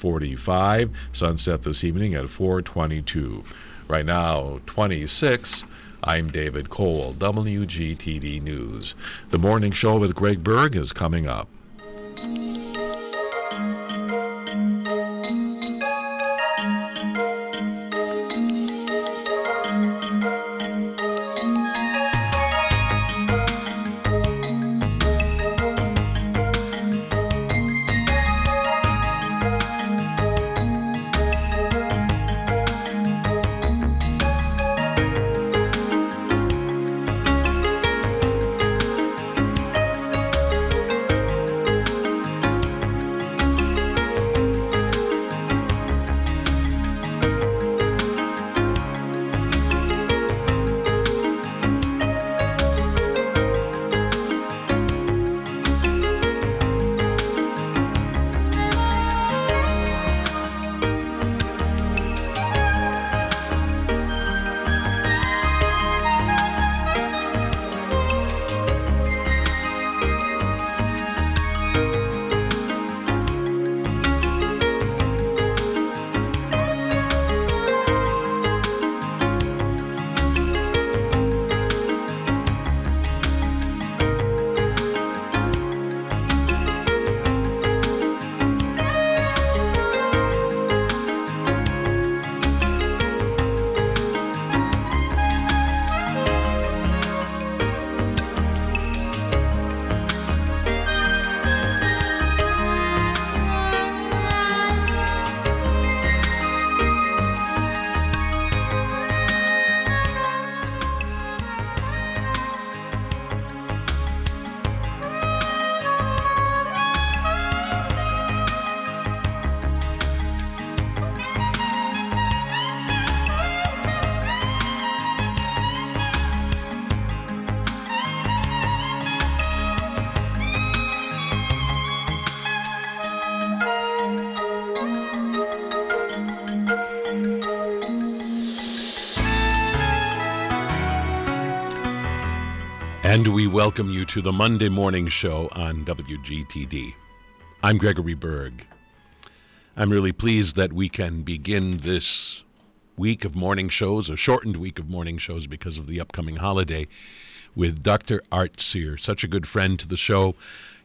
4:45. Sunset this evening at 4:22. Right now, 26. I'm David Cole, WGTD News. The Morning Show with Greg Berg is coming up. And we welcome you to the Monday Morning Show on WGTD. I'm Gregory Berg. I'm really pleased that we can begin this week of morning shows, a shortened week of morning shows because of the upcoming holiday, with Dr. Art Cyr, such a good friend to the show,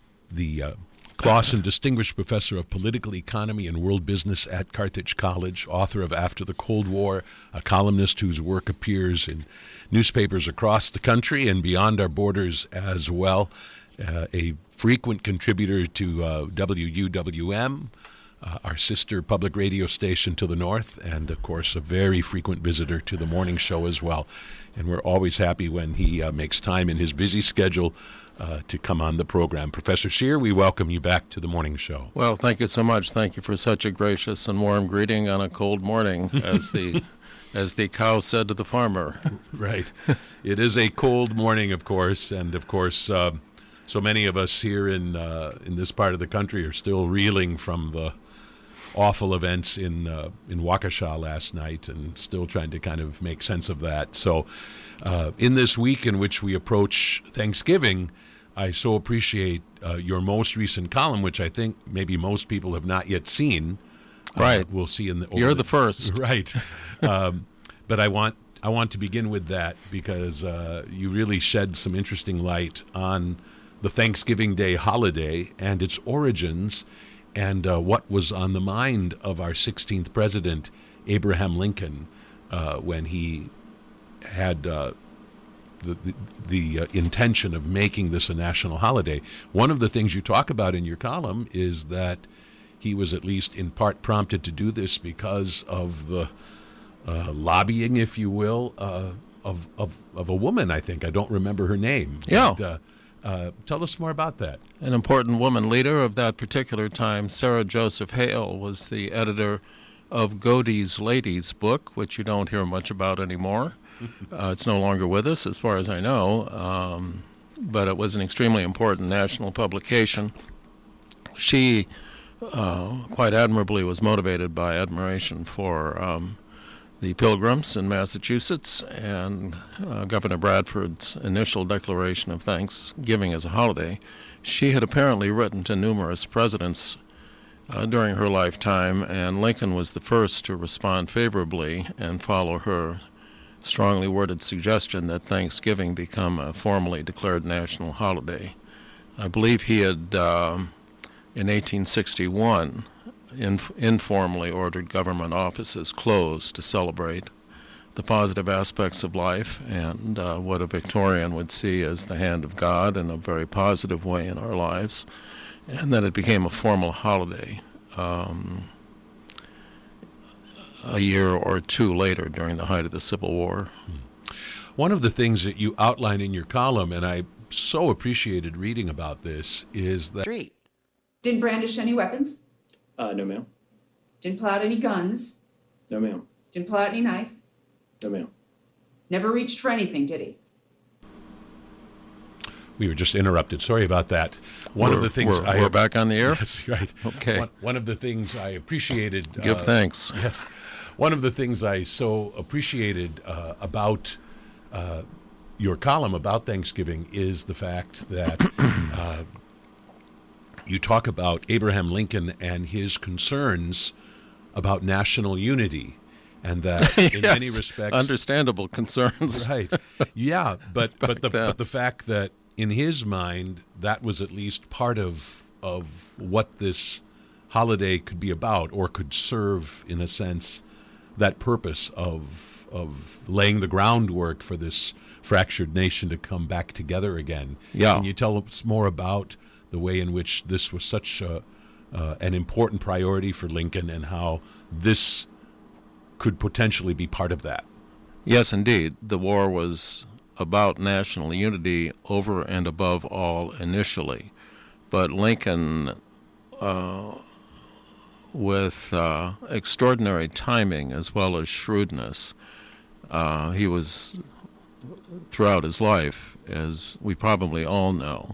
the Clausen Distinguished Professor of Political Economy and World Business at Carthage College, author of After the Cold War, a columnist whose work appears in newspapers across the country and beyond our borders as well, a frequent contributor to WUWM, our sister public radio station to the north, and, of course, a very frequent visitor to the morning show as well. And we're always happy when he makes time in his busy schedule to come on the program. Professor Cyr, we welcome you back to the morning show. Well, thank you so much. Thank you for such a gracious and warm greeting on a cold morning, as the cow said to the farmer. Right. It is a cold morning, of course, and of course, so many of us here in this part of the country are still reeling from the awful events in Waukesha last night and still trying to kind of make sense of that. So in this week in which we approach Thanksgiving, I so appreciate your most recent column, which I think maybe most people have not yet seen. Right. We'll see in the... You're the first. Right. But I want to begin with that because you really shed some interesting light on the Thanksgiving Day holiday and its origins and what was on the mind of our 16th president, Abraham Lincoln, when he had the intention of making this a national holiday. One of the things you talk about in your column is that he was at least in part prompted to do this because of the lobbying, if you will, of a woman, I think. I don't remember her name. Yeah. But, tell us more about that. An important woman leader of that particular time, Sarah Joseph Hale, was the editor of Godey's Ladies book, which you don't hear much about anymore. It's no longer with us, as far as I know, but it was an extremely important national publication. She, quite admirably, was motivated by admiration for the Pilgrims in Massachusetts and Governor Bradford's initial declaration of Thanksgiving as a holiday. She had apparently written to numerous presidents during her lifetime, and Lincoln was the first to respond favorably and follow her strongly worded suggestion that Thanksgiving become a formally declared national holiday. I believe he had, in 1861, informally ordered government offices closed to celebrate the positive aspects of life and what a Victorian would see as the hand of God in a very positive way in our lives, and then it became a formal holiday a year or two later during the height of the Civil War. One of the things that you outline in your column, and I so appreciated reading about this, is that... Didn't brandish any weapons? No, ma'am. Didn't pull out any guns? No, ma'am. Didn't pull out any knife? No, ma'am. Never reached for anything, did he? We were just interrupted. Sorry about that. We're back on the air? Yes, right. Okay. One of the things I appreciated... Give thanks. Yes. One of the things I so appreciated about your column about Thanksgiving is the fact that you talk about Abraham Lincoln and his concerns about national unity, and that in yes, many respects... understandable concerns. Right. Yeah, but the fact that in his mind that was at least part of what this holiday could be about, or could serve, in a sense, that purpose of laying the groundwork for this fractured nation to come back together again. Yeah. Can you tell us more about the way in which this was such an important priority for Lincoln, and how this could potentially be part of that? Yes, indeed. The war was about national unity over and above all initially. But Lincoln, with extraordinary timing as well as shrewdness, he was, throughout his life, as we probably all know,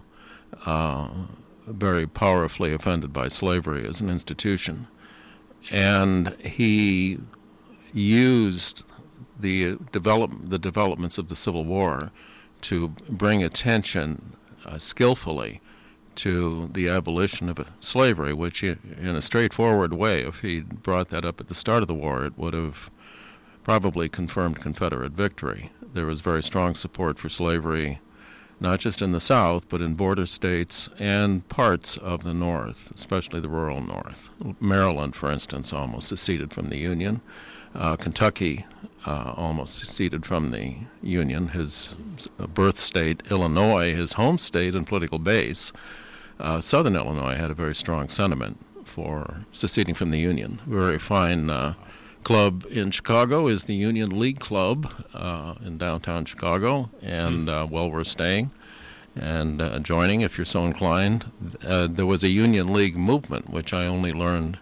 very powerfully offended by slavery as an institution. And he used the developments of the Civil War to bring attention skillfully to the abolition of slavery, which in a straightforward way, if he'd brought that up at the start of the war, it would have probably confirmed Confederate victory. There was very strong support for slavery, not just in the South, but in border states and parts of the North, especially the rural North. Maryland, for instance, almost seceded from the Union. Kentucky almost seceded from the Union. His birth state, Illinois, his home state and political base, Southern Illinois, had a very strong sentiment for seceding from the Union. A very fine club in Chicago is the Union League Club in downtown Chicago, and well worth staying and joining if you're so inclined. There was a Union League movement, which I only learned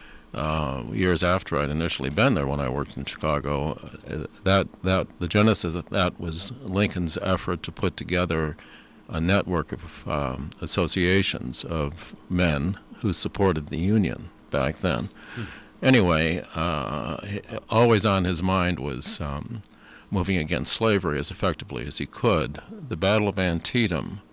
years after I'd initially been there when I worked in Chicago. The genesis of that was Lincoln's effort to put together a network of associations of men who supported the Union back then. Anyway, always on his mind was moving against slavery as effectively as he could. The Battle of Antietam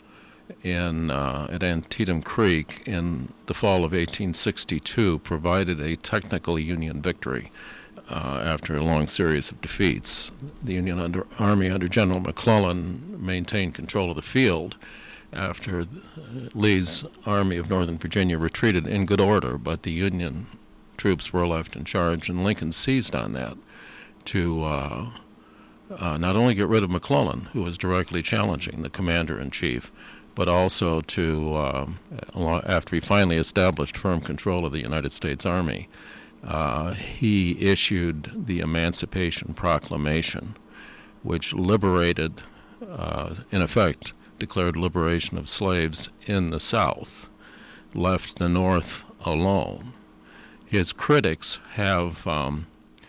at Antietam Creek in the fall of 1862 provided a technical Union victory after a long series of defeats. The Union Army under General McClellan maintained control of the field after Lee's Army of Northern Virginia retreated in good order, but the Union troops were left in charge, and Lincoln seized on that to not only get rid of McClellan, who was directly challenging the commander-in-chief, but also to, after he finally established firm control of the United States Army, he issued the Emancipation Proclamation, which liberated, in effect, declared liberation of slaves in the South, left the North alone. His critics have, from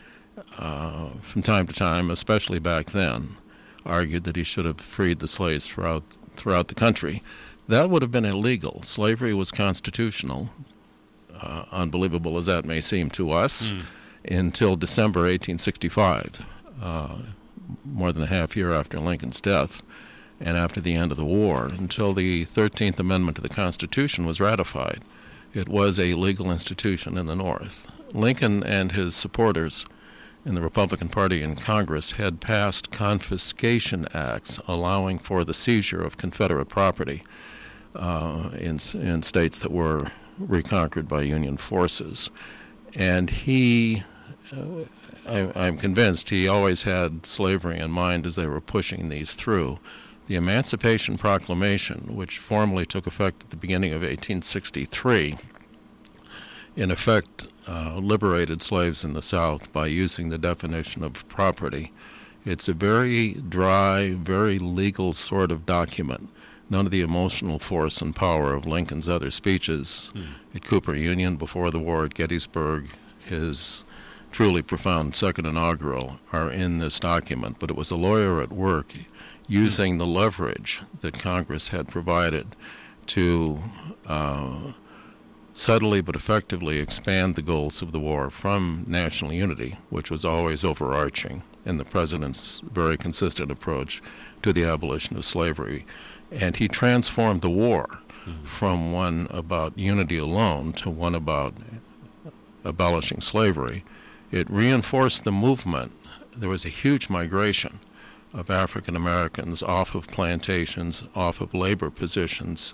time to time, especially back then, argued that he should have freed the slaves throughout the country. That would have been illegal. Slavery was constitutional, unbelievable as that may seem to us, until December 1865, more than a half year after Lincoln's death and after the end of the war, until the 13th Amendment to the Constitution was ratified. It was a legal institution in the North. Lincoln and his supporters in the Republican Party in Congress had passed confiscation acts allowing for the seizure of Confederate property in states that were reconquered by Union forces. And I'm convinced he always had slavery in mind as they were pushing these through. The Emancipation Proclamation, which formally took effect at the beginning of 1863, in effect liberated slaves in the South by using the definition of property. It's a very dry, very legal sort of document. None of the emotional force and power of Lincoln's other speeches at Cooper Union, before the war, at Gettysburg, his truly profound second inaugural, are in this document. But it was a lawyer at work using the leverage that Congress had provided to subtly but effectively expand the goals of the war from national unity, which was always overarching in the president's very consistent approach to the abolition of slavery. And he transformed the war from one about unity alone to one about abolishing slavery. It reinforced the movement. There was a huge migration of African Americans off of plantations, off of labor positions,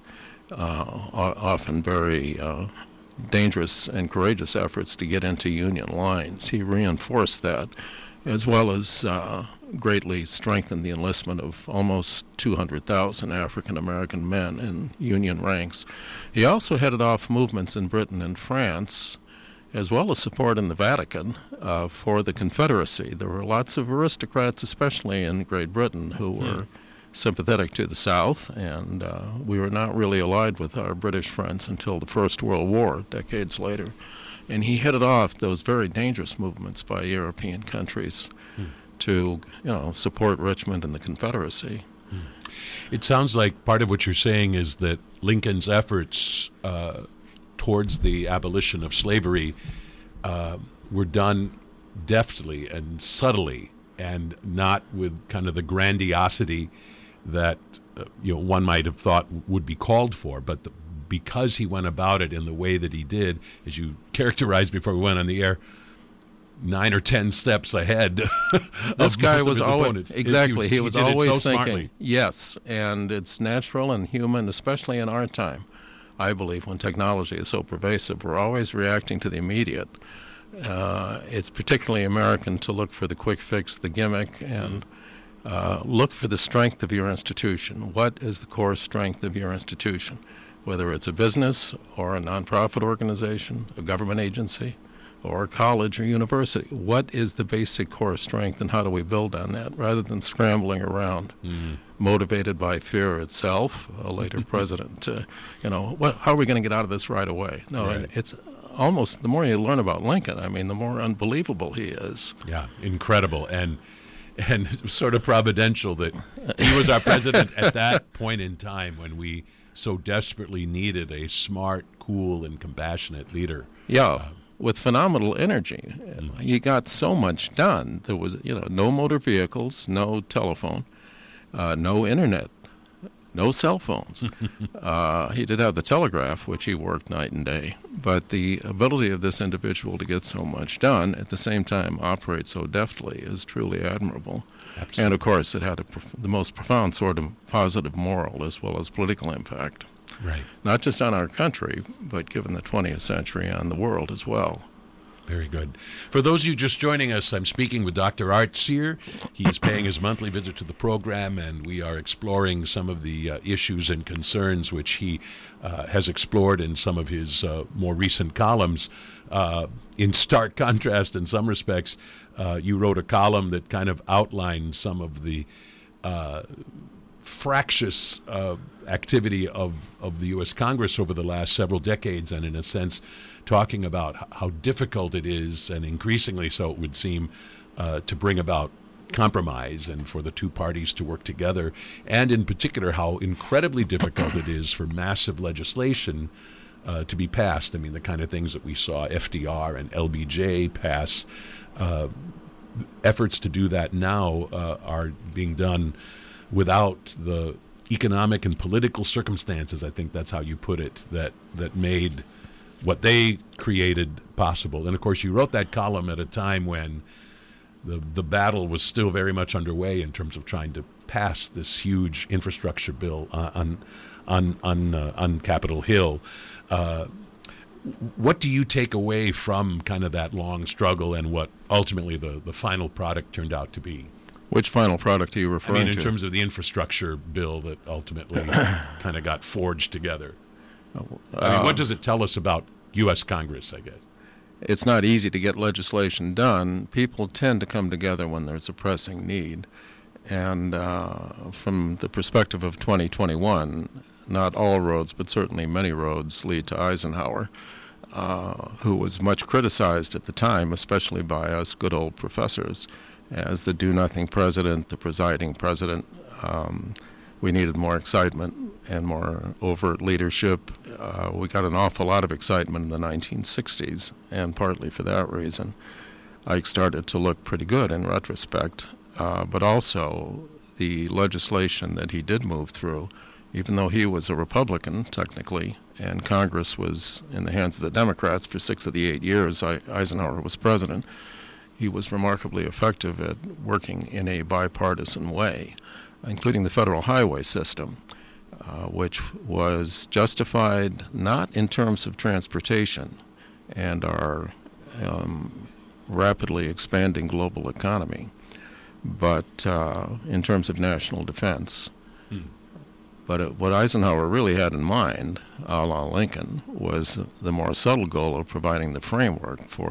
often very dangerous and courageous efforts to get into Union lines. He reinforced that, as well as greatly strengthened the enlistment of almost 200,000 African American men in Union ranks. He also headed off movements in Britain and France, as well as support in the Vatican for the Confederacy. There were lots of aristocrats, especially in Great Britain, who were sympathetic to the South, and we were not really allied with our British friends until the First World War, decades later. And he headed off those very dangerous movements by European countries to, support Richmond and the Confederacy. It sounds like part of what you're saying is that Lincoln's efforts towards the abolition of slavery were done deftly and subtly, and not with kind of the grandiosity that one might have thought would be called for, but because he went about it in the way that he did, as you characterized before we went on the air, 9 or 10 steps ahead. This guy was always opponents. Exactly. He was always so thinking. Smartly. Yes, and it's natural and human, especially in our time. I believe when technology is so pervasive, we're always reacting to the immediate. It's particularly American to look for the quick fix, the gimmick, and look for the strength of your institution. What is the core strength of your institution? Whether it's a business or a nonprofit organization, a government agency, or a college or university. What is the basic core strength, and how do we build on that, rather than scrambling around, motivated by fear itself? A later president, how are we going to get out of this right away? No, right. It's almost, the more you learn about Lincoln, the more unbelievable he is. Yeah, incredible, and sort of providential that he was our president at that point in time when we so desperately needed a smart, cool, and compassionate leader. Yeah. With phenomenal energy. He got so much done. There was, no motor vehicles, no telephone, no internet, no cell phones. He did have the telegraph, which he worked night and day. But the ability of this individual to get so much done, at the same time operate so deftly, is truly admirable. Absolutely. And, of course, it had the most profound sort of positive moral as well as political impact. Right. Not just on our country, but given the 20th century, on the world as well. Very good. For those of you just joining us, I'm speaking with Dr. Art Cyr. He is paying his monthly visit to the program, and we are exploring some of the issues and concerns which he has explored in some of his more recent columns. In stark contrast, in some respects, you wrote a column that kind of outlined some of the fractious activity of the U.S. Congress over the last several decades, and in a sense talking about how difficult it is, and increasingly so it would seem, to bring about compromise and for the two parties to work together, and in particular how incredibly difficult it is for massive legislation to be passed. The kind of things that we saw FDR and LBJ pass, efforts to do that now are being done without the economic and political circumstances, I think that's how you put it, that made what they created possible. And of course, you wrote that column at a time when the battle was still very much underway in terms of trying to pass this huge infrastructure bill on Capitol Hill. What do you take away from kind of that long struggle and what ultimately the final product turned out to be? Which final product are you referring to? In terms of the infrastructure bill that ultimately kind of got forged together. What does it tell us about U.S. Congress, I guess? It's not easy to get legislation done. People tend to come together when there's a pressing need. And from the perspective of 2021, not all roads, but certainly many roads lead to Eisenhower, who was much criticized at the time, especially by us good old professors, as the do-nothing president, the presiding president. We needed more excitement and more overt leadership. We got an awful lot of excitement in the 1960s, and partly for that reason, Ike started to look pretty good in retrospect. But also the legislation that he did move through, even though he was a Republican technically, and Congress was in the hands of the Democrats for 6 of the 8 years Eisenhower was president, he was remarkably effective at working in a bipartisan way, including the federal highway system, which was justified not in terms of transportation and our rapidly expanding global economy, but in terms of national defense. But what Eisenhower really had in mind, a la Lincoln, was the more subtle goal of providing the framework for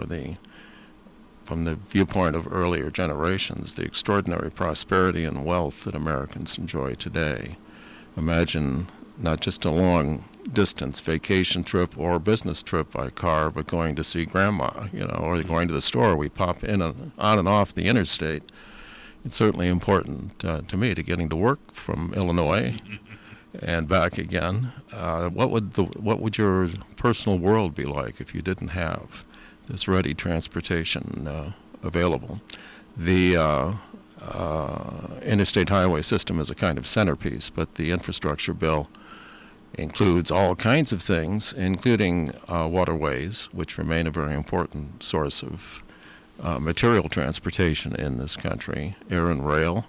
from the viewpoint of earlier generations, the extraordinary prosperity and wealth that Americans enjoy today. Imagine not just a long-distance vacation trip or business trip by car, but going to see grandma, or going to the store. We pop in and on and off the interstate. It's certainly important to me to getting to work from Illinois and back again. What would your personal world be like if you didn't have this ready transportation available? The interstate highway system is a kind of centerpiece, but the infrastructure bill includes all kinds of things, including waterways, which remain a very important source of material transportation in this country, air and rail.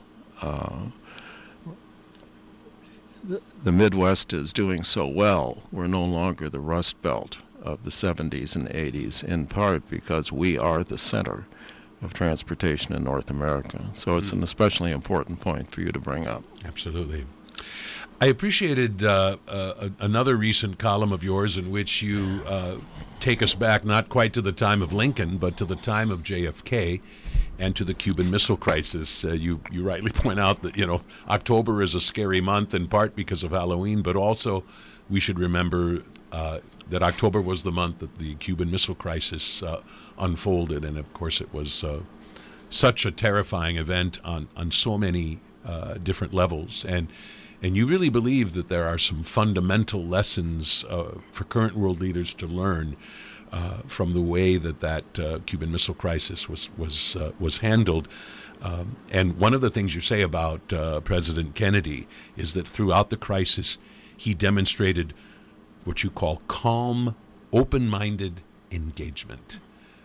The Midwest is doing so well. We're no longer the Rust Belt of the 70s and 80s, in part because we are the center of transportation in North America. So it's an especially important point for you to bring up. Absolutely. I appreciated another recent column of yours in which you take us back not quite to the time of Lincoln, but to the time of JFK and to the Cuban Missile Crisis. You rightly point out that, October is a scary month in part because of Halloween, but also we should remember that October was the month that the Cuban Missile Crisis unfolded, and of course it was such a terrifying event on so many different levels. And you really believe that there are some fundamental lessons for current world leaders to learn from the way that Cuban Missile Crisis was handled. And one of the things you say about President Kennedy is that throughout the crisis, he demonstrated what you call calm, open-minded engagement.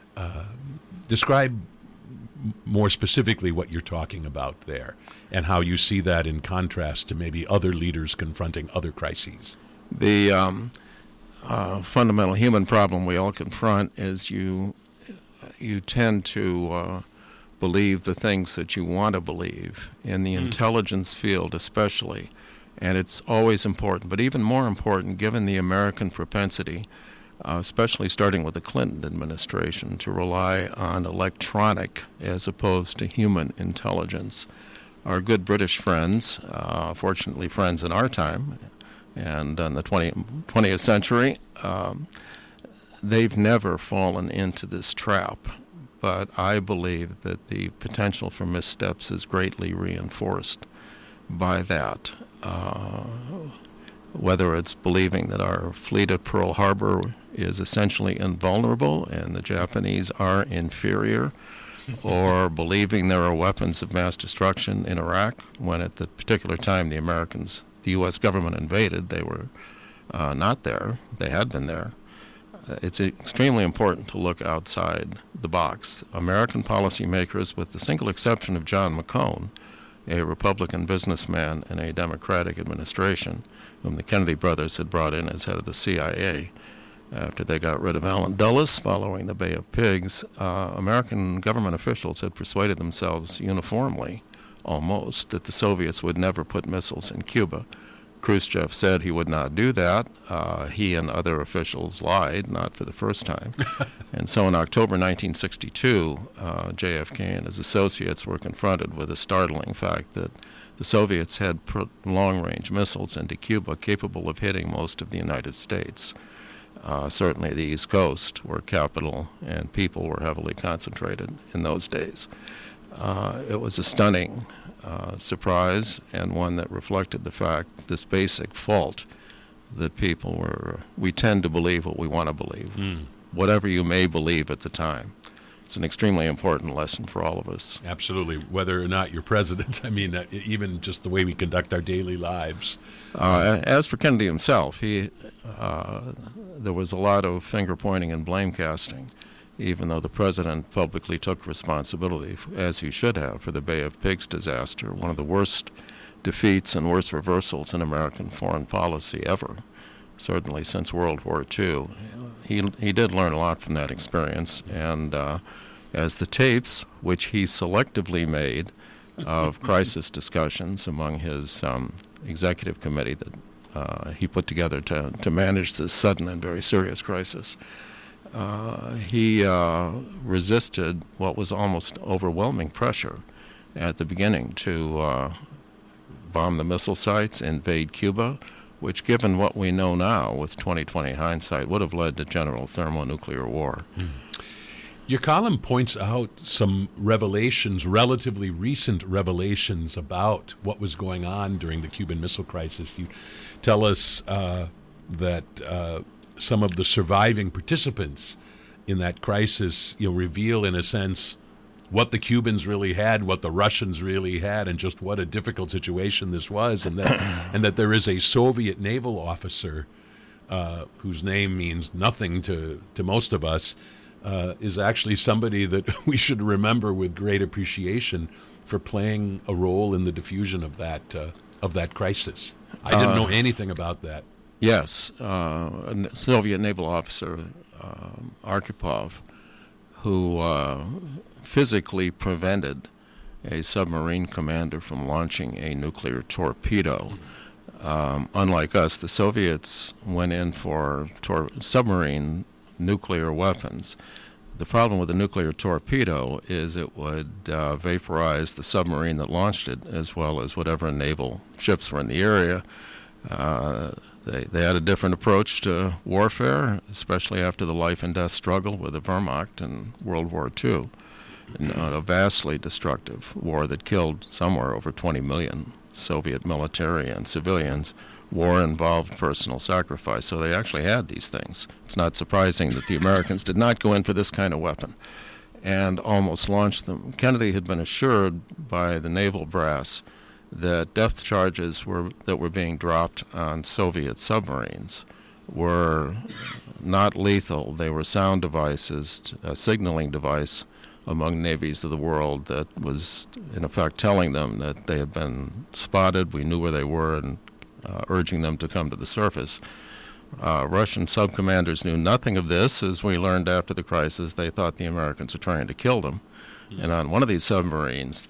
Describe more specifically what you're talking about there and how you see that in contrast to maybe other leaders confronting other crises. The fundamental human problem we all confront is you tend to believe the things that you want to believe, in the intelligence field especially. And it's always important, but even more important given the American propensity, especially starting with the Clinton administration, to rely on electronic as opposed to human intelligence. Our good British friends, fortunately friends in our time, and in the 20th century, they've never fallen into this trap. But I believe that the potential for missteps is greatly reinforced by that. Whether it's believing that our fleet at Pearl Harbor is essentially invulnerable and the Japanese are inferior, or believing there are weapons of mass destruction in Iraq, when at the particular time the U.S. government invaded, they were not there. They had been there. it's extremely important to look outside the box. American policymakers, with the single exception of John McCone, a Republican businessman in a Democratic administration, whom the Kennedy brothers had brought in as head of the CIA after they got rid of Allen Dulles following the Bay of Pigs, American government officials had persuaded themselves uniformly, almost, that the Soviets would never put missiles in Cuba. Khrushchev said he would not do that. He and other officials lied, not for the first time. And so in October 1962, JFK and his associates were confronted with a startling fact that the Soviets had put long-range missiles into Cuba capable of hitting most of the United States. Certainly the East Coast, where capital and people were heavily concentrated in those days. It was a stunning surprise, and one that reflected the fact, this basic fault, that we tend to believe what we want to believe, whatever you may believe at the time. It's an extremely important lesson for all of us. Absolutely. Whether or not you're president, I mean, even just the way we conduct our daily lives. As for Kennedy himself, there was a lot of finger-pointing and blame-casting, even though the president publicly took responsibility, as he should have, for the Bay of Pigs disaster, one of the worst defeats and worst reversals in American foreign policy ever, certainly since World War II. He did learn a lot from that experience, and as the tapes, which he selectively made, of crisis discussions among his executive committee that he put together to manage this sudden and very serious crisis, he resisted what was almost overwhelming pressure at the beginning to bomb the missile sites, invade Cuba, which, given what we know now with 20/20 hindsight, would have led to general thermonuclear war. Your column points out some revelations, relatively recent revelations, about what was going on during the Cuban Missile Crisis. You tell us that some of the surviving participants in that crisis, reveal, in a sense, what the Cubans really had, what the Russians really had, and just what a difficult situation this was, and that there is a Soviet naval officer whose name means nothing to most of us, is actually somebody that we should remember with great appreciation for playing a role in the diffusion of that crisis. I didn't know anything about that. Yes, a Soviet naval officer, Arkhipov, who physically prevented a submarine commander from launching a nuclear torpedo. Unlike us, the Soviets went in for submarine nuclear weapons. The problem with a nuclear torpedo is it would vaporize the submarine that launched it, as well as whatever naval ships were in the area. They had a different approach to warfare, especially after the life and death struggle with the Wehrmacht in World War II. A vastly destructive war that killed somewhere over 20 million Soviet military and civilians. War involved personal sacrifice, so they actually had these things. It's not surprising that the Americans did not go in for this kind of weapon and almost launched them. Kennedy had been assured by the naval brass that depth charges that were being dropped on Soviet submarines were not lethal. They were sound devices, a signaling device among navies of the world that was, in effect, telling them that they had been spotted, we knew where they were, and urging them to come to the surface. Russian subcommanders knew nothing of this. As we learned after the crisis, they thought the Americans were trying to kill them. And on one of these submarines,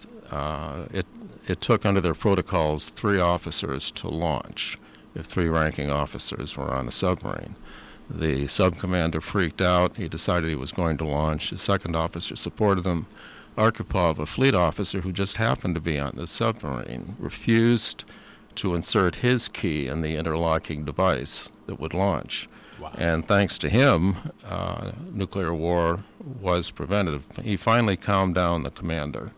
it took under their protocols 3 officers to launch if 3 ranking officers were on a submarine. The subcommander freaked out. He decided he was going to launch. The second officer supported him. Arkhipov, a fleet officer who just happened to be on the submarine, refused to insert his key in the interlocking device that would launch. Wow. And thanks to him, nuclear war was prevented. He finally calmed down the commander,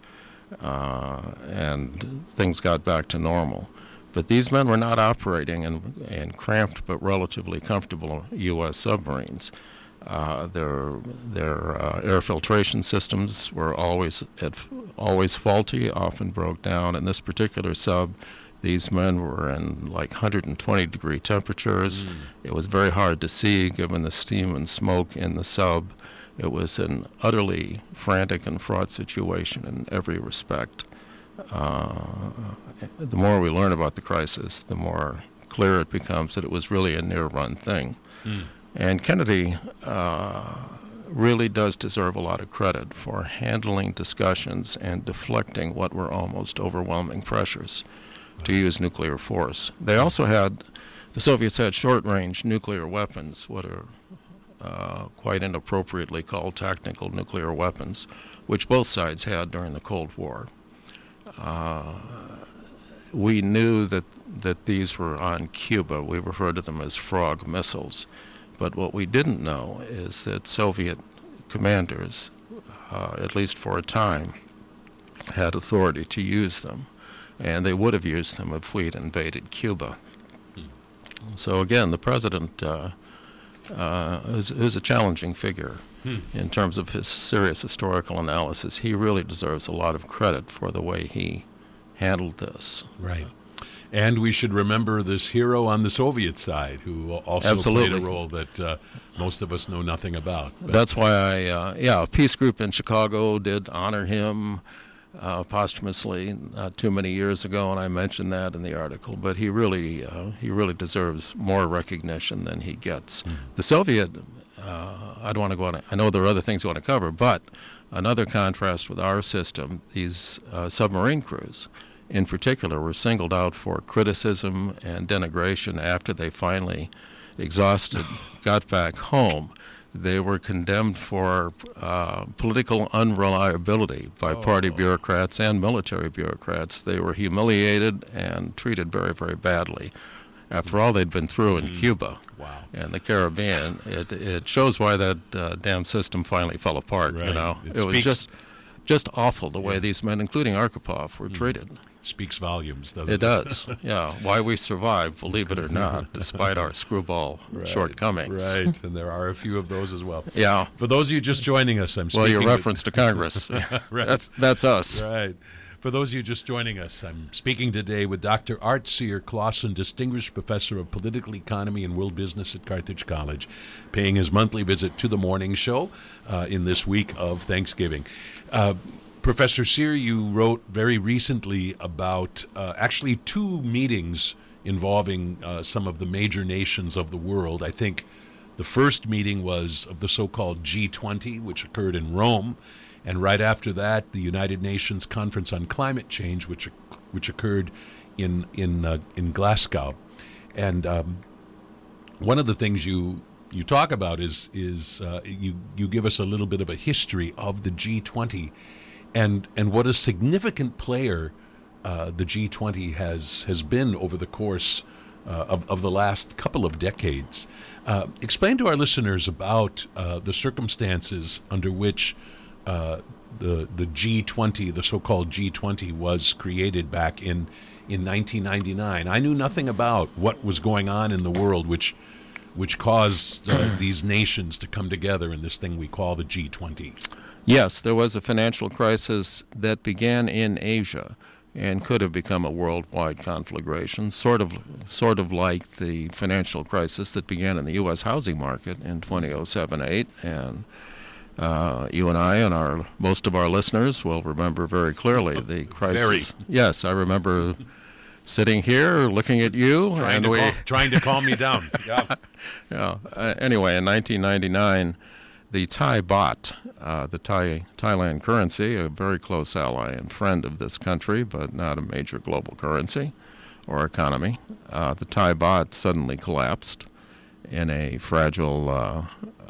and things got back to normal. But these men were not operating in cramped but relatively comfortable U.S. submarines. Their air filtration systems were always faulty, often broke down. In this particular sub, These men were in like 120-degree temperatures. It was very hard to see given the steam and smoke in the sub. It was an utterly frantic and fraught situation in every respect. The more we learn about the crisis, the more clear it becomes that it was really a near-run thing. And Kennedy really does deserve a lot of credit for handling discussions and deflecting what were almost overwhelming pressures to use nuclear force. They also had, the Soviets had short-range nuclear weapons, what are quite inappropriately called tactical nuclear weapons, which both sides had during the Cold War. We knew that these were on Cuba. We referred to them as frog missiles. But what we didn't know is that Soviet commanders, at least for a time, had authority to use them. And they would have used them if we'd invaded Cuba. So again, the president is a challenging figure in terms of his serious historical analysis. He really deserves a lot of credit for the way he handled this. Right. And we should remember this hero on the Soviet side who also played a role that most of us know nothing about. But that's why a peace group in Chicago did honor him posthumously not too many years ago, and I mentioned that in the article. But he really deserves more recognition than he gets. The Soviet, I don't want to go on. I know there are other things you want to cover, but another contrast with our system, these submarine crews, in particular, were singled out for criticism and denigration after they finally exhausted, got back home. They were condemned for political unreliability by party bureaucrats and military bureaucrats. They were humiliated and treated very, very badly. After all they'd been through in Cuba and the Caribbean, it shows why that damn system finally fell apart. Right. You know, it was just awful the way these men, including Arkhipov, were treated. Speaks volumes, doesn't it? It does, yeah. Why we survived, believe it or not, despite our screwball shortcomings. Right, and there are a few of those as well. Yeah. For those of you just joining us, I'm speaking... Well, your reference to Congress. Right. That's us. Right. For those of you just joining us, I'm speaking today with Dr. Art Cyr Clausen, Distinguished Professor of Political Economy and World Business at Carthage College, paying his monthly visit to the morning show in this week of Thanksgiving. Professor Cyr, you wrote very recently about actually two meetings involving some of the major nations of the world. I think the first meeting was of the so-called G20, which occurred in Rome, and right after that, the United Nations Conference on Climate Change, which occurred in Glasgow. And one of the things you talk about is you give us a little bit of a history of the G20. And what a significant player the G20 has been over the course of the last couple of decades. Explain to our listeners about the circumstances under which the G20, the so-called G20, was created back in 1999. I knew nothing about what was going on in the world which caused these nations to come together in this thing we call the G20. Yes, there was a financial crisis that began in Asia and could have become a worldwide conflagration, sort of like the financial crisis that began in the U.S. housing market in 2007-08. And you and I and most of our listeners will remember very clelerly the crisis. Very. Yes, I remember sitting here looking at you. Trying to calm me down. Yeah. Yeah. Anyway, in 1999, the Thai baht, the Thailand currency, a very close ally and friend of this country, but not a major global currency or economy, the Thai baht suddenly collapsed in a fragile,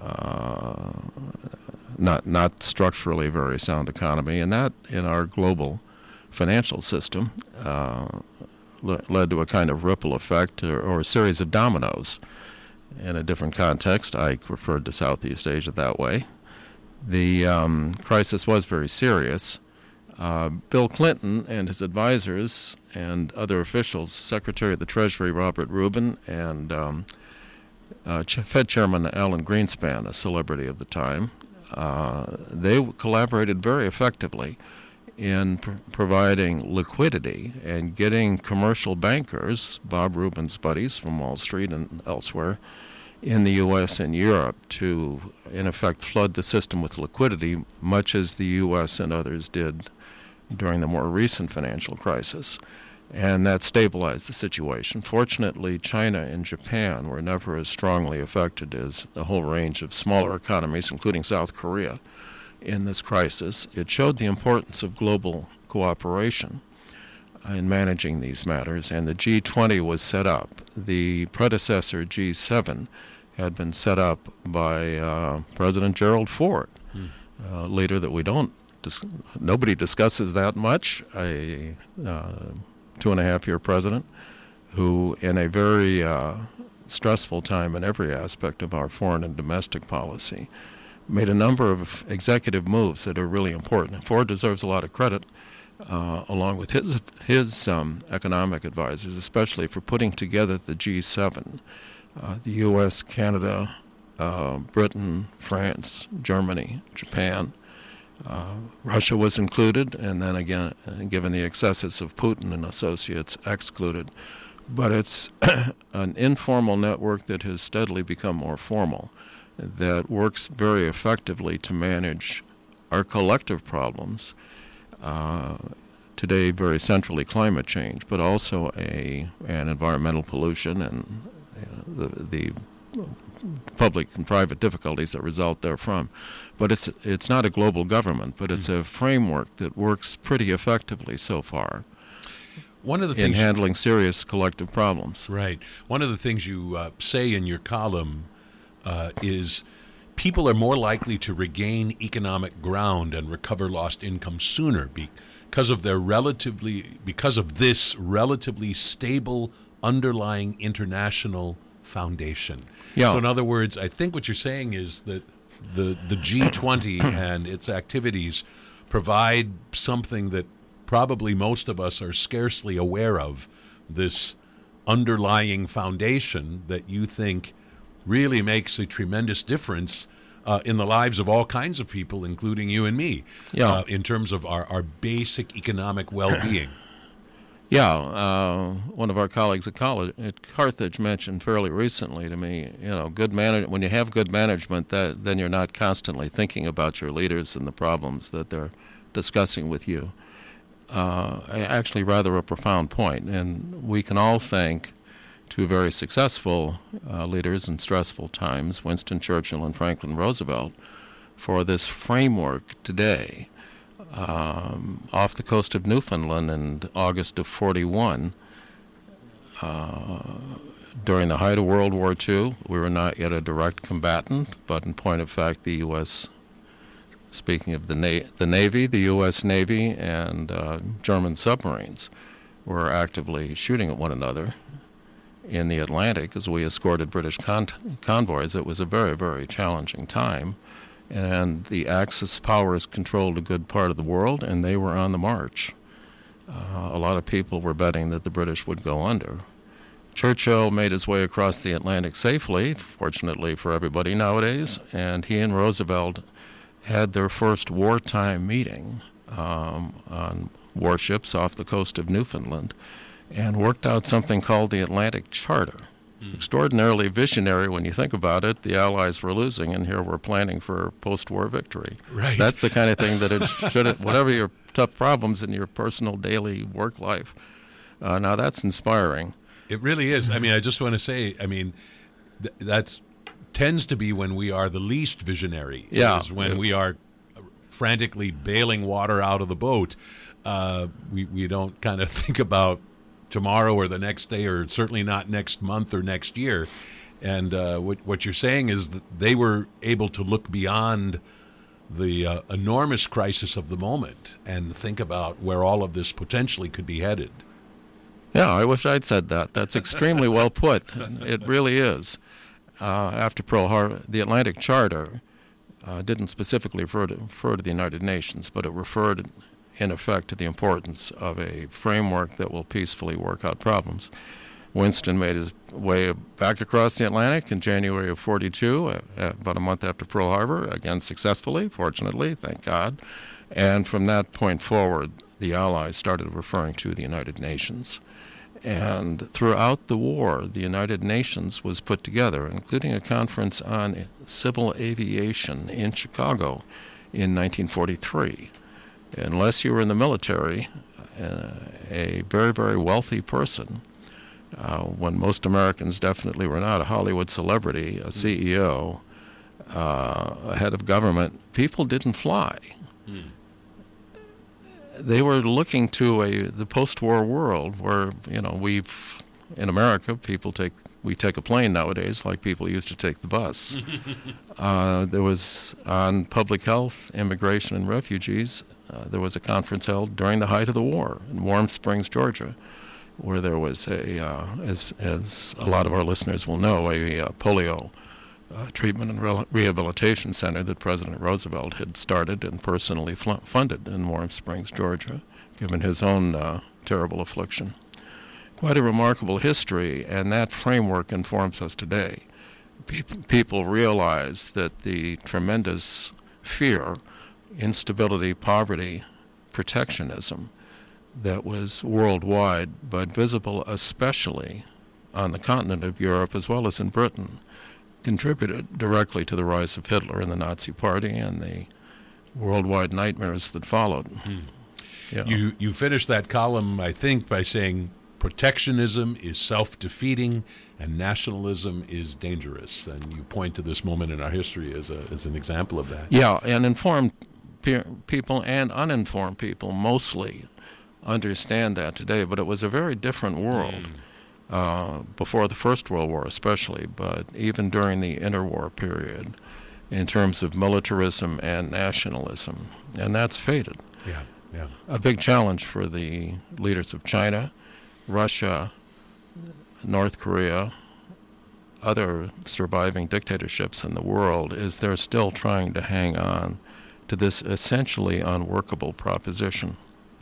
not structurally very sound economy, and that in our global financial system led to a kind of ripple effect or a series of dominoes. In a different context, I referred to Southeast Asia that way. The crisis was very serious. Bill Clinton and his advisors and other officials, Secretary of the Treasury Robert Rubin and Fed Chairman Alan Greenspan, a celebrity of the time, they collaborated very effectively in providing liquidity and getting commercial bankers, Bob Rubin's buddies from Wall Street and elsewhere, in the U.S. and Europe to, in effect, flood the system with liquidity, much as the U.S. and others did during the more recent financial crisis. And that stabilized the situation. Fortunately, China and Japan were never as strongly affected as a whole range of smaller economies, including South Korea, in this crisis. It showed the importance of global cooperation in managing these matters, and the G20 was set up. The predecessor, G7, had been set up by President Gerald Ford, leader that nobody discusses that much, a 2.5-year president who, in a very stressful time in every aspect of our foreign and domestic policy, made a number of executive moves that are really important. Ford deserves a lot of credit, along with his economic advisors, especially for putting together the G7, the U.S., Canada, Britain, France, Germany, Japan. Russia was included, and then again, given the excesses of Putin and associates, excluded. But it's an informal network that has steadily become more formal, that works very effectively to manage our collective problems, today very centrally climate change, but also an environmental pollution and the public and private difficulties that result therefrom. But it's not a global government, but it's a framework that works pretty effectively so far. One of the things in handling serious collective problems. Right. One of the things you say in your column is people are more likely to regain economic ground and recover lost income sooner because of this relatively stable underlying international foundation. Yeah. So in other words, I think what you're saying is that the G20 and its activities provide something that probably most of us are scarcely aware of, this underlying foundation that you think really makes a tremendous difference in the lives of all kinds of people, including you and me, in terms of our basic economic well-being. Yeah, one of our colleagues at Carthage mentioned fairly recently to me, when you have good management, then you're not constantly thinking about your leaders and the problems that they're discussing with you. Actually, rather a profound point, and we can all thank two very successful leaders in stressful times, Winston Churchill and Franklin Roosevelt, for this framework today. Off the coast of Newfoundland in August of 1941, during the height of World War II, we were not yet a direct combatant, but in point of fact, the U.S., speaking of the Navy, the U.S. Navy and German submarines were actively shooting at one another in the Atlantic as we escorted British convoys. It was a very, very challenging time. And the Axis powers controlled a good part of the world, and they were on the march. A lot of people were betting that the British would go under. Churchill made his way across the Atlantic safely, fortunately for everybody nowadays, and he and Roosevelt had their first wartime meeting on warships off the coast of Newfoundland and worked out something called the Atlantic Charter. Extraordinarily visionary when you think about it. The Allies were losing, and here we're planning for post-war victory. Right. That's the kind of thing that it should, whatever your tough problems in your personal daily work life. Now that's inspiring. It really is. I mean, I just want to say, that's tends to be when we are the least visionary. Yeah. Is when we are frantically bailing water out of the boat. We don't kind of think about tomorrow or the next day, or certainly not next month or next year. And what you're saying is that they were able to look beyond the enormous crisis of the moment and think about where all of this potentially could be headed. Yeah, I wish I'd said that. That's extremely well put. It really is. After Pearl Harbor, the Atlantic Charter didn't specifically refer to the United Nations, but it referred in effect to the importance of a framework that will peacefully work out problems. Winston made his way back across the Atlantic in January of 42, about a month after Pearl Harbor, again successfully, fortunately, thank God. And from that point forward, the Allies started referring to the United Nations. And throughout the war, the United Nations was put together, including a conference on civil aviation in Chicago in 1943. Unless you were in the military, a very, very wealthy person, when most Americans definitely were not a Hollywood celebrity, a CEO, a head of government, people didn't fly. They were looking to the post-war world where, in America, we take a plane nowadays like people used to take the bus. There was, on public health, immigration, and refugees, there was a conference held during the height of the war in Warm Springs, Georgia, where there was as a lot of our listeners will know, a polio treatment and rehabilitation center that President Roosevelt had started and personally funded in Warm Springs, Georgia, given his own terrible affliction. Quite a remarkable history, and that framework informs us today. People realize that the tremendous fear, instability, poverty, protectionism that was worldwide, but visible especially on the continent of Europe as well as in Britain, contributed directly to the rise of Hitler and the Nazi Party and the worldwide nightmares that followed. Yeah. You finished that column, I think, by saying protectionism is self-defeating and nationalism is dangerous. And you point to this moment in our history as an example of that. Yeah, and informed people and uninformed people mostly understand that today, but it was a very different world before the First World War especially, but even during the interwar period in terms of militarism and nationalism, and that's faded. Yeah. A big challenge for the leaders of China, Russia, North Korea, other surviving dictatorships in the world is they're still trying to hang on to this essentially unworkable proposition.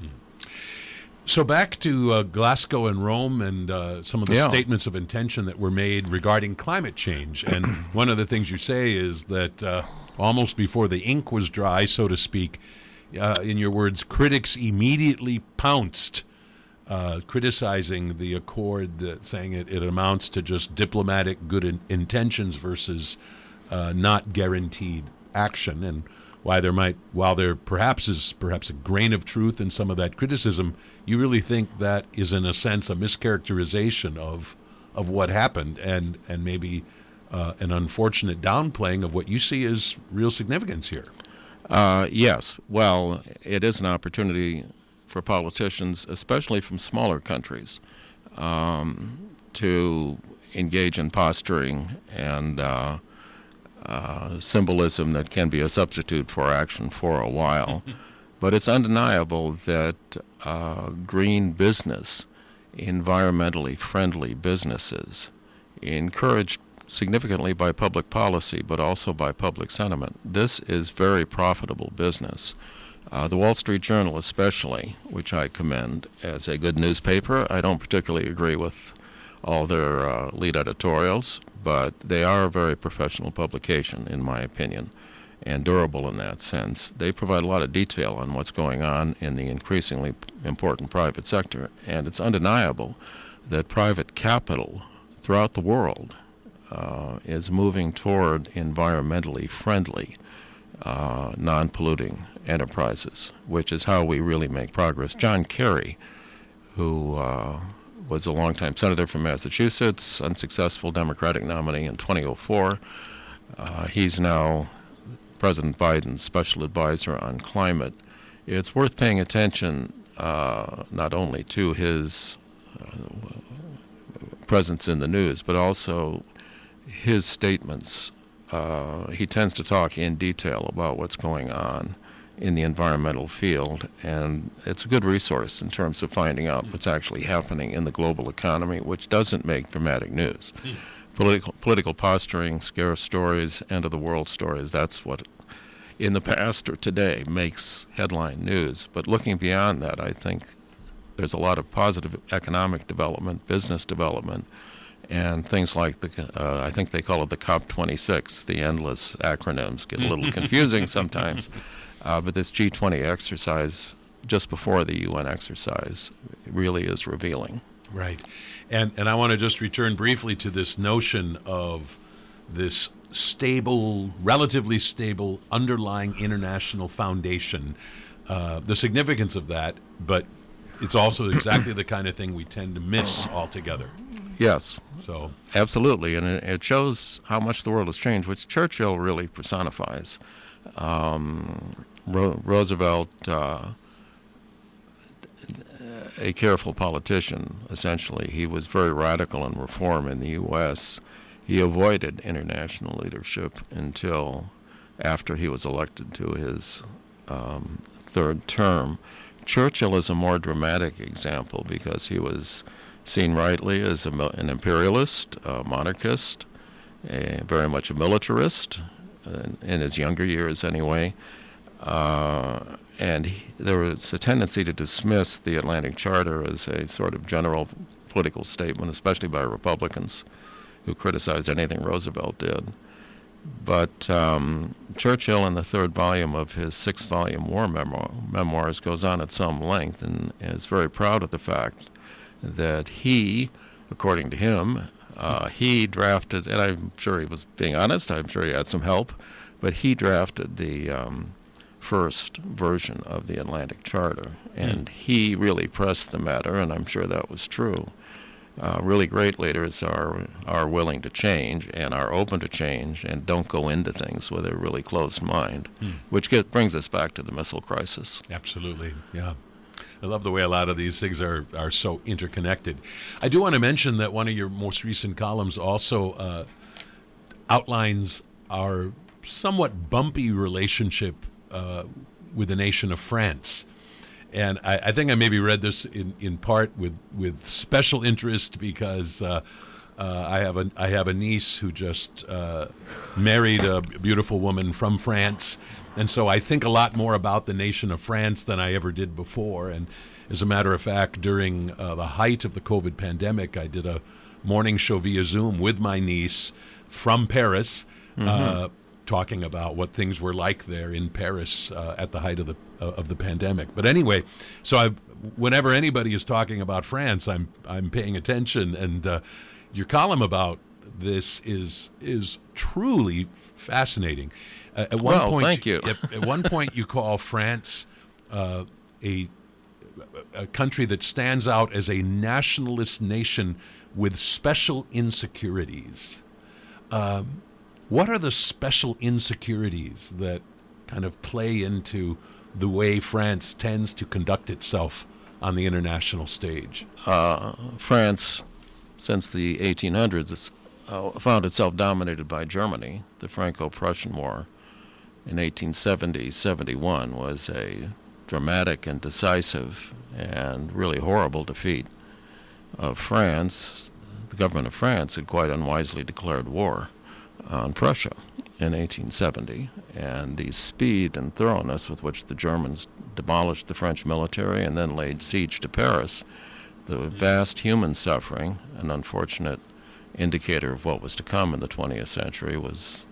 So back to Glasgow and Rome and some of the statements of intention that were made regarding climate change. And one of the things you say is that almost before the ink was dry, so to speak, in your words, critics immediately pounced, criticizing the accord, saying it amounts to just diplomatic good intentions versus not guaranteed action. And while there perhaps is a grain of truth in some of that criticism, you really think that is in a sense a mischaracterization of what happened and maybe an unfortunate downplaying of what you see as real significance here. Yes. Well, it is an opportunity for politicians, especially from smaller countries, to engage in posturing and symbolism that can be a substitute for action for a while. But it's undeniable that green business, environmentally friendly businesses, encouraged significantly by public policy, but also by public sentiment. This is very profitable business. The Wall Street Journal especially, which I commend as a good newspaper. I don't particularly agree with all their lead editorials, but they are a very professional publication, in my opinion, and durable in that sense. They provide a lot of detail on what's going on in the increasingly important private sector, and it's undeniable that private capital throughout the world is moving toward environmentally friendly, non-polluting enterprises, which is how we really make progress. John Kerry, who was a longtime senator from Massachusetts, unsuccessful Democratic nominee in 2004. He's now President Biden's special advisor on climate. It's worth paying attention not only to his presence in the news, but also his statements. He tends to talk in detail about what's going on in the environmental field, and it's a good resource in terms of finding out what's actually happening in the global economy, which doesn't make dramatic news. Political posturing, scare stories, end-of-the-world stories, that's what in the past or today makes headline news. But looking beyond that, I think there's a lot of positive economic development, business development, and things like I think they call it the COP26. The endless acronyms get a little confusing sometimes, but this G20 exercise just before the UN exercise really is revealing. Right. And I want to just return briefly to this notion of this stable, relatively stable, underlying international foundation, the significance of that, but it's also exactly the kind of thing we tend to miss altogether. Yes. So absolutely, and it shows how much the world has changed, which Churchill really personifies. Roosevelt, a careful politician, essentially. He was very radical in reform in the U.S. He avoided international leadership until after he was elected to his third term. Churchill is a more dramatic example because he was seen rightly as an imperialist, a monarchist, very much a militarist, in his younger years anyway. And there was a tendency to dismiss the Atlantic Charter as a sort of general political statement, especially by Republicans who criticized anything Roosevelt did. But Churchill, in the third volume of his six-volume war memoirs, goes on at some length and is very proud of the fact that he, according to him, he drafted, and I'm sure he was being honest, I'm sure he had some help, but he drafted the first version of the Atlantic Charter, and he really pressed the matter, and I'm sure that was true. Really great leaders are willing to change and are open to change and don't go into things with a really closed mind, which brings us back to the missile crisis. Absolutely, yeah. I love the way a lot of these things are so interconnected. I do want to mention that one of your most recent columns also outlines our somewhat bumpy relationship with the nation of France. And I think I maybe read this in part with special interest because I have a niece who just married a beautiful woman from France, and so I think a lot more about the nation of France than I ever did before. And as a matter of fact, during the height of the COVID pandemic, I did a morning show via Zoom with my niece from Paris, talking about what things were like there in Paris at the height of the pandemic. But anyway, so whenever anybody is talking about France, I'm paying attention, and your column about this is truly fascinating. At one point, thank you. At one point, you call France a country that stands out as a nationalist nation with special insecurities. What are the special insecurities that kind of play into the way France tends to conduct itself on the international stage? France, since the 1800s, has found itself dominated by Germany. The Franco-Prussian War in 1870-71 was a dramatic and decisive and really horrible defeat of France. The government of France had quite unwisely declared war on Prussia in 1870, and the speed and thoroughness with which the Germans demolished the French military and then laid siege to Paris, the vast human suffering, an unfortunate indicator of what was to come in the 20th century, was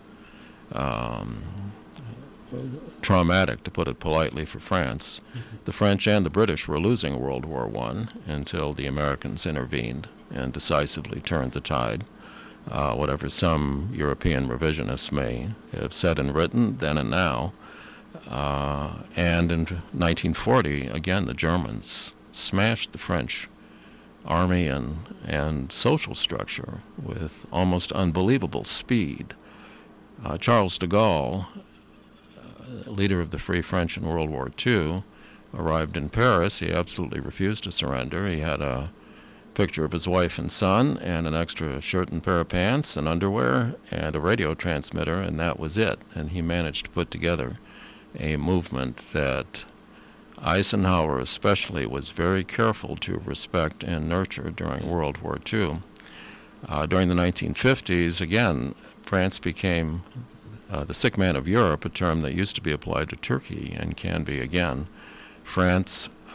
traumatic, to put it politely, for France. The French and the British were losing World War I until the Americans intervened and decisively turned the tide. Whatever some European revisionists may have said and written then and now. And in 1940, again, the Germans smashed the French army and social structure with almost unbelievable speed. Charles de Gaulle, leader of the Free French in World War II, arrived in Paris. He absolutely refused to surrender. He had a picture of his wife and son and an extra shirt and pair of pants and underwear and a radio transmitter, and that was it. And he managed to put together a movement that Eisenhower especially was very careful to respect and nurture during World War II. During the 1950s, again, France became the sick man of Europe, a term that used to be applied to Turkey and can be again. France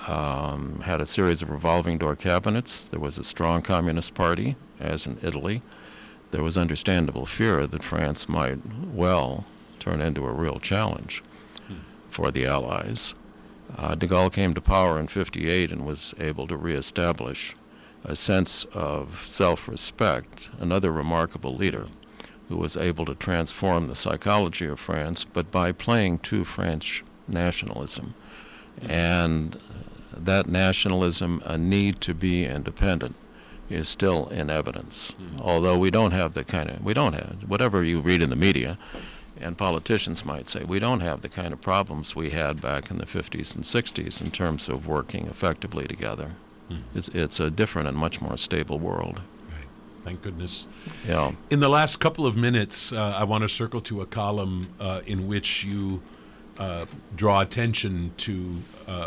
had a series of revolving door cabinets. There was a strong communist party, as in Italy. There was understandable fear that France might well turn into a real challenge for the Allies. De Gaulle came to power in '58 and was able to reestablish a sense of self-respect, another remarkable leader who was able to transform the psychology of France, but by playing to French nationalism. And that nationalism, a need to be independent, is still in evidence. Although we don't have, whatever you read in the media, and politicians might say, we don't have the kind of problems we had back in the 50s and 60s in terms of working effectively together. It's a different and much more stable world. Right. Thank goodness. Yeah. In the last couple of minutes, I want to circle to a column in which you draw attention to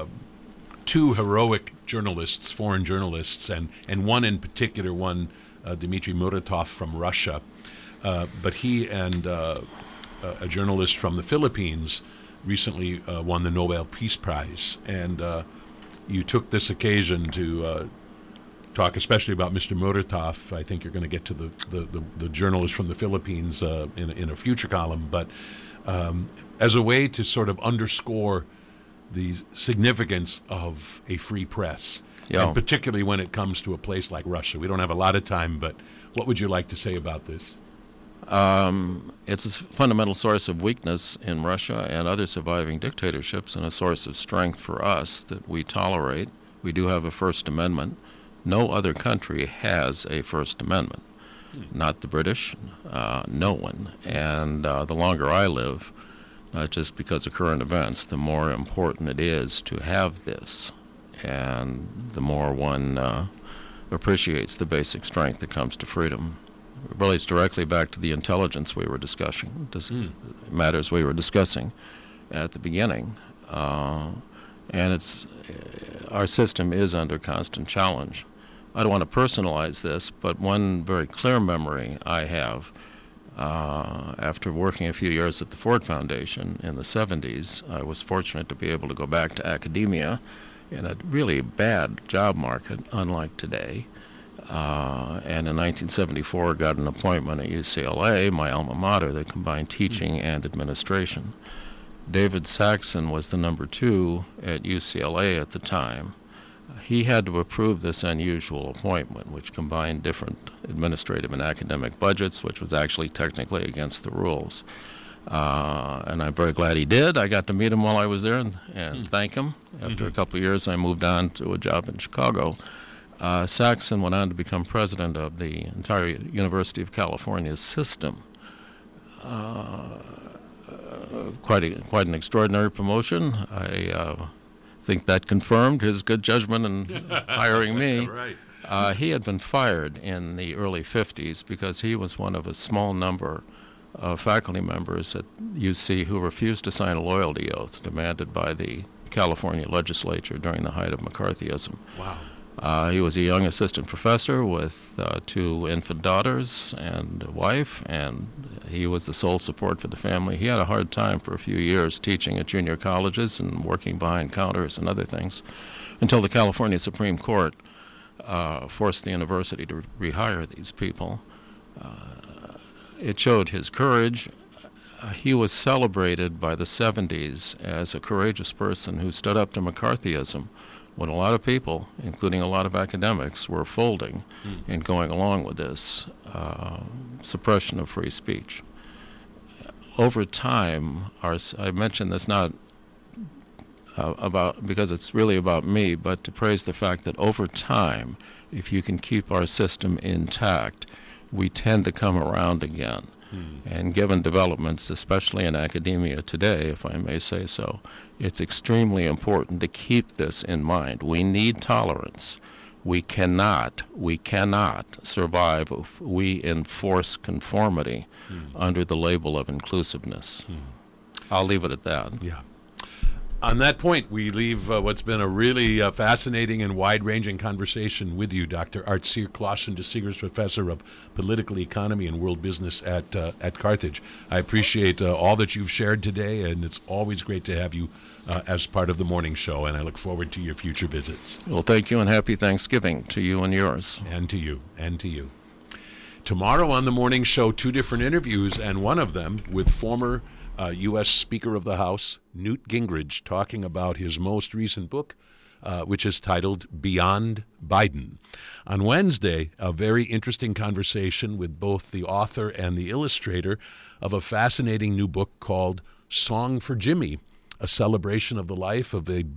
two heroic journalists, foreign journalists, and one in particular, Dmitry Muratov from Russia. But he and a journalist from the Philippines recently won the Nobel Peace Prize. And you took this occasion to talk especially about Mr. Muratov. I think you're going to get to the journalist from the Philippines in a future column. But as a way to sort of underscore the significance of a free press, and particularly when it comes to a place like Russia. We don't have a lot of time, but what would you like to say about this? It's a fundamental source of weakness in Russia and other surviving dictatorships, and a source of strength for us that we tolerate. We do have a First Amendment. No other country has a First Amendment. Not the British, no one. And the longer I live, not just because of current events, the more important it is to have this, and the more one appreciates the basic strength that comes to freedom. It relates directly back to the intelligence we were discussing, matters we were discussing at the beginning. And our system is under constant challenge. I don't want to personalize this, but one very clear memory I have, after working a few years at the Ford Foundation in the 70s, I was fortunate to be able to go back to academia in a really bad job market, unlike today. And in 1974, got an appointment at UCLA, my alma mater, that combined teaching and administration. David Saxon was the number 2 at UCLA at the time. He had to approve this unusual appointment, which combined different administrative and academic budgets, which was actually technically against the rules. And I'm very glad he did. I got to meet him while I was there and thank him. After a couple of years, I moved on to a job in Chicago. Saxon went on to become president of the entire University of California system. Quite an extraordinary promotion. I think that confirmed his good judgment in hiring me. Right. He had been fired in the early 50s because he was one of a small number of faculty members at UC who refused to sign a loyalty oath demanded by the California legislature during the height of McCarthyism. Wow. He was a young assistant professor with 2 infant daughters and a wife, and he was the sole support for the family. He had a hard time for a few years teaching at junior colleges and working behind counters and other things until the California Supreme Court forced the university to rehire these people. It showed his courage. He was celebrated by the 70s as a courageous person who stood up to McCarthyism when a lot of people, including a lot of academics, were folding and going along with this suppression of free speech. Over time, I mention this not because it's really about me, but to praise the fact that over time, if you can keep our system intact, we tend to come around again. And given developments, especially in academia today, if I may say so, it's extremely important to keep this in mind. We need tolerance. We cannot survive if we enforce conformity under the label of inclusiveness. I'll leave it at that. Yeah. On that point, we leave what's been a really fascinating and wide-ranging conversation with you, Dr. Artseer Clausen de Siegers, Professor of Political Economy and World Business at Carthage. I appreciate all that you've shared today, and it's always great to have you as part of the morning show, and I look forward to your future visits. Well, thank you, and happy Thanksgiving to you and yours. And to you, and to you. Tomorrow on the morning show, 2 different interviews, and one of them with former U.S. Speaker of the House, Newt Gingrich, talking about his most recent book, which is titled Beyond Biden. On Wednesday, a very interesting conversation with both the author and the illustrator of a fascinating new book called Song for Jimmy, a celebration of the life of a